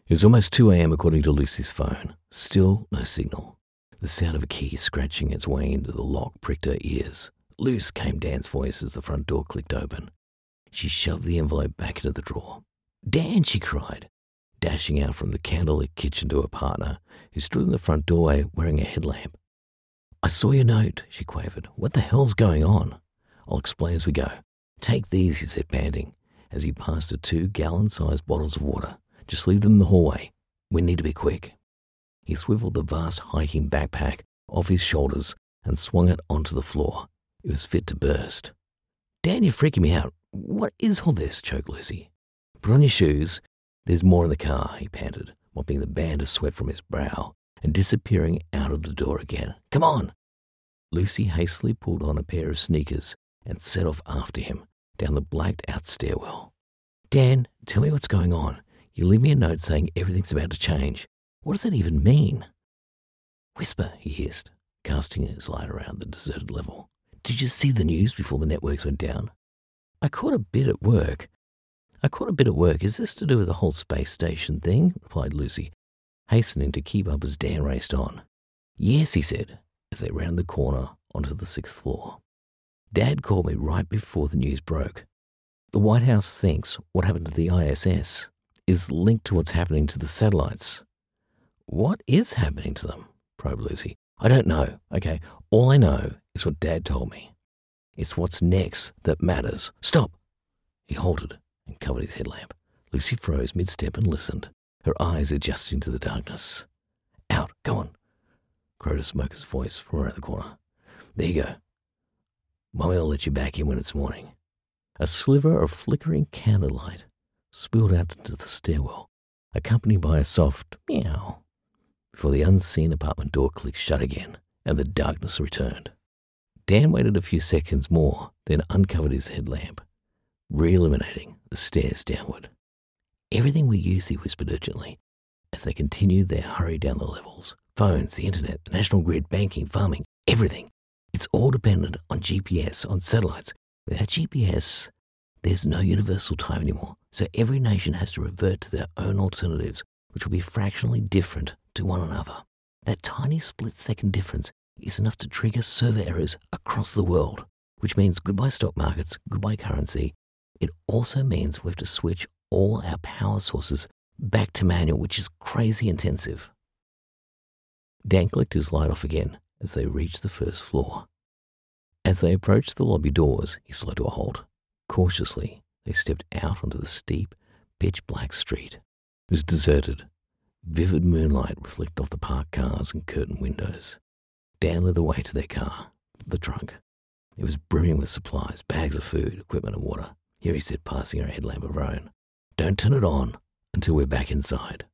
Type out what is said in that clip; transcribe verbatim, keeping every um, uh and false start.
It was almost two a.m. according to Lucy's phone. Still no signal. The sound of a key scratching its way into the lock pricked her ears. "Luce," came Dan's voice as the front door clicked open. She shoved the envelope back into the drawer. "Dan," she cried, dashing out from the candlelit kitchen to her partner, who stood in the front doorway wearing a headlamp. "I saw your note," she quavered. "What the hell's going on?" "I'll explain as we go. Take these," he said, panting, as he passed her two gallon-sized bottles of water. "Just leave them in the hallway. We need to be quick." He swiveled the vast hiking backpack off his shoulders and swung it onto the floor. It was fit to burst. "Dan, you're freaking me out. What is all this?" choked Lucy. "Put on your shoes. There's more in the car," he panted, mopping the band of sweat from his brow and disappearing out of the door again. "Come on!" Lucy hastily pulled on a pair of sneakers and set off after him down the blacked-out stairwell. "Dan, tell me what's going on. You leave me a note saying everything's about to change. What does that even mean?" "Whisper," he hissed, casting his light around the deserted level. "Did you see the news before the networks went down?" I caught a bit at work. I caught a bit at work. Is this to do with the whole space station thing?" replied Lucy, hastening to keep up as Dan raced on. "Yes," he said, as they rounded the corner onto the sixth floor. "Dad called me right before the news broke. The White House thinks what happened to the I S S is linked to what's happening to the satellites." "What is happening to them?" probed Lucy. "I don't know. Okay, all I know is what Dad told me. It's what's next that matters. Stop!" He halted and covered his headlamp. Lucy froze mid-step and listened, her eyes adjusting to the darkness. "Out, go on," crowed a smoker's voice from around the corner. "There you go. Mommy will let you back in when it's morning." A sliver of flickering candlelight spilled out into the stairwell, accompanied by a soft meow, before the unseen apartment door clicked shut again and the darkness returned. Dan waited a few seconds more, then uncovered his headlamp, re-illuminating the stairs downward. "Everything we use," he whispered urgently, as they continued their hurry down the levels. "Phones, the internet, the national grid, banking, farming, everything. It's all dependent on G P S, on satellites. Without G P S, there's no universal time anymore, so every nation has to revert to their own alternatives, which will be fractionally different to one another. That tiny split-second difference is enough to trigger server errors across the world, which means goodbye stock markets, goodbye currency. It also means we have to switch all our power sources back to manual, which is crazy intensive." Dan clicked his light off again as they reached the first floor. As they approached the lobby doors, he slowed to a halt. Cautiously, they stepped out onto the steep, pitch-black street. It was deserted. Vivid moonlight reflected off the parked cars and curtained windows. Dan led the way to their car, the trunk. It was brimming with supplies, bags of food, equipment and water. "Here," he said, passing her a headlamp of her own. "Don't turn it on until we're back inside."